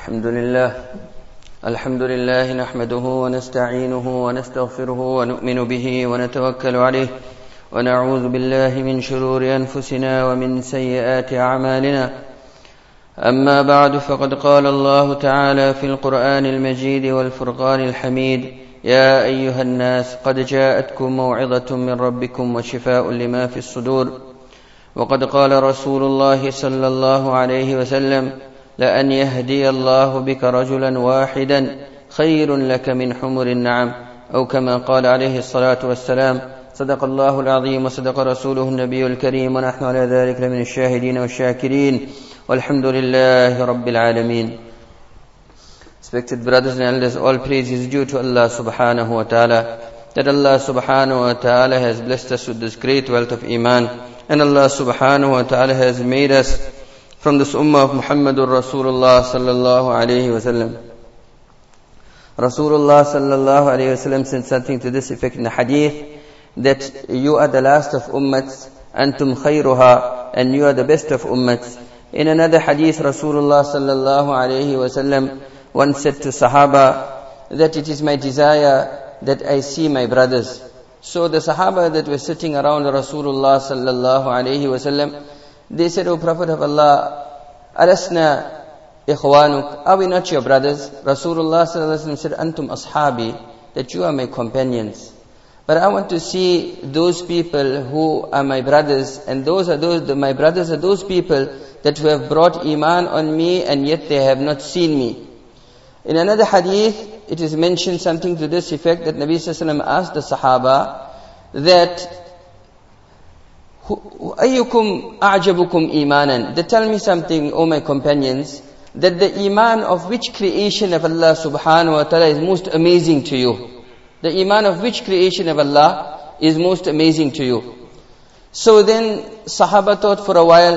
الحمد لله نحمده ونستعينه ونستغفره ونؤمن به ونتوكل عليه ونعوذ بالله من شرور أنفسنا ومن سيئات أعمالنا. أما بعد، فقد قال الله تعالى في القرآن المجيد والفرقان الحميد: يا أيها الناس قد جاءتكم موعظة من ربكم وشفاء لما في الصدور. وقد قال رسول الله صلى الله عليه وسلم: لأن يهدي الله بك رجلا واحدا خير لك من حمر النعم، أو كما قال عليه الصلاة والسلام. صدق الله العظيم وصدق رسوله النبي الكريم، ونحن على ذلك لمن الشاهدين والشاكرين، والحمد لله رب العالمين. Respected brothers and elders, all praise is due to Allah subhanahu wa ta'ala. That Allah subhanahu wa ta'ala has blessed us with this great wealth of iman, and Allah subhanahu wa ta'ala has made us from this ummah of Muhammadur Rasulullah sallallahu alayhi wa sallam. Rasulullah sallallahu alayhi wa sallam said something to this effect in the hadith, that you are the last of ummats, antum khayruha, and you are the best of ummats. In another hadith, Rasulullah sallallahu alayhi wa sallam once said to Sahaba that it is my desire that I see my brothers. So the Sahaba that were sitting around Rasulullah sallallahu alayhi wa sallam, they said, O Prophet of Allah, alasna ikhwanuk, are we not your brothers? Rasulullah sallallahu alayhi wa sallam said, antum ashabi, that you are my companions. But I want to see those people who are my brothers, and my brothers are those people that who have brought iman on me and yet they have not seen me. In another hadith, it is mentioned something to this effect, that Nabi sallallahu alayhi wa sallam asked the Sahaba that, ayyukum a'jabukum imanan, they tell me something, O my companions, that the iman of which creation of Allah subhanahu wa ta'ala is most amazing to you? The iman of which creation of Allah is most amazing to you? So then Sahaba thought for a while,